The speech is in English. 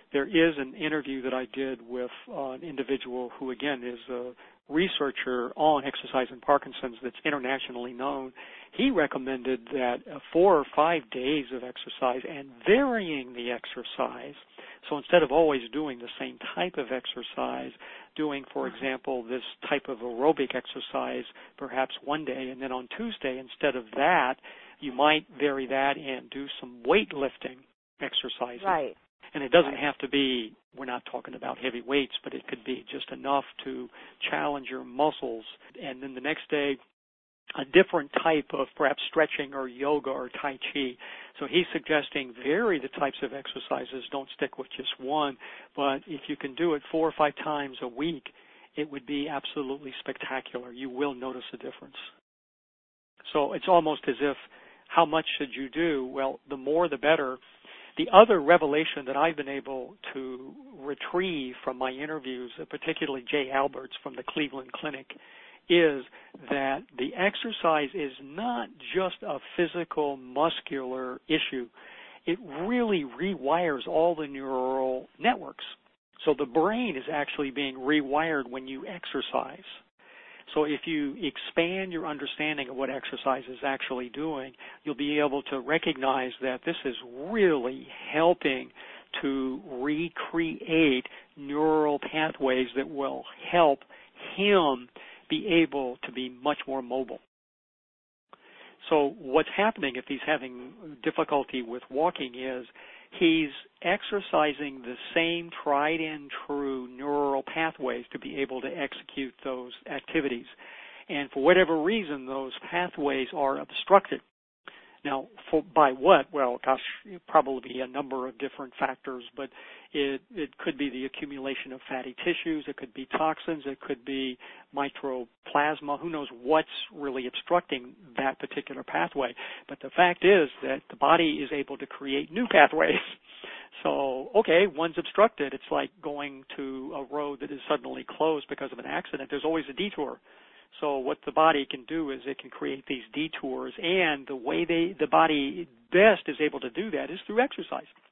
there is an interview that I did with an individual who, again, is a researcher on exercise in Parkinson's that's internationally known. He recommended that 4 or 5 days of exercise and varying the exercise. So instead of always doing the same type of exercise, doing, for example, this type of aerobic exercise perhaps one day, and then on Tuesday, instead of that, you might vary that and do some weightlifting exercises. Right. And it doesn't have to be, we're not talking about heavy weights, but it could be just enough to challenge your muscles. And then the next day, a different type of perhaps stretching or yoga or Tai Chi. So he's suggesting vary the types of exercises. Don't stick with just one. But if you can do it 4 or 5 times a week, it would be absolutely spectacular. You will notice a difference. So it's almost as if, how much should you do? Well, the more the better. The other revelation that I've been able to retrieve from my interviews, particularly Jay Alberts from the Cleveland Clinic, is that the exercise is not just a physical, muscular issue. It really rewires all the neural networks. So the brain is actually being rewired when you exercise. So if you expand your understanding of what exercise is actually doing, you'll be able to recognize that this is really helping to recreate neural pathways that will help him be able to be much more mobile. So what's happening if he's having difficulty with walking is he's exercising the same tried and true neural pathways to be able to execute those activities. And for whatever reason, those pathways are obstructed. Now, by what? Well, gosh, probably a number of different factors, but it could be the accumulation of fatty tissues, it could be toxins, it could be mycoplasma, who knows what's really obstructing that particular pathway. But the fact is that the body is able to create new pathways. So, okay, one's obstructed. It's like going to a road that is suddenly closed because of an accident. There's always a detour. So what the body can do is it can create these detours, and the way the body best is able to do that is through exercise.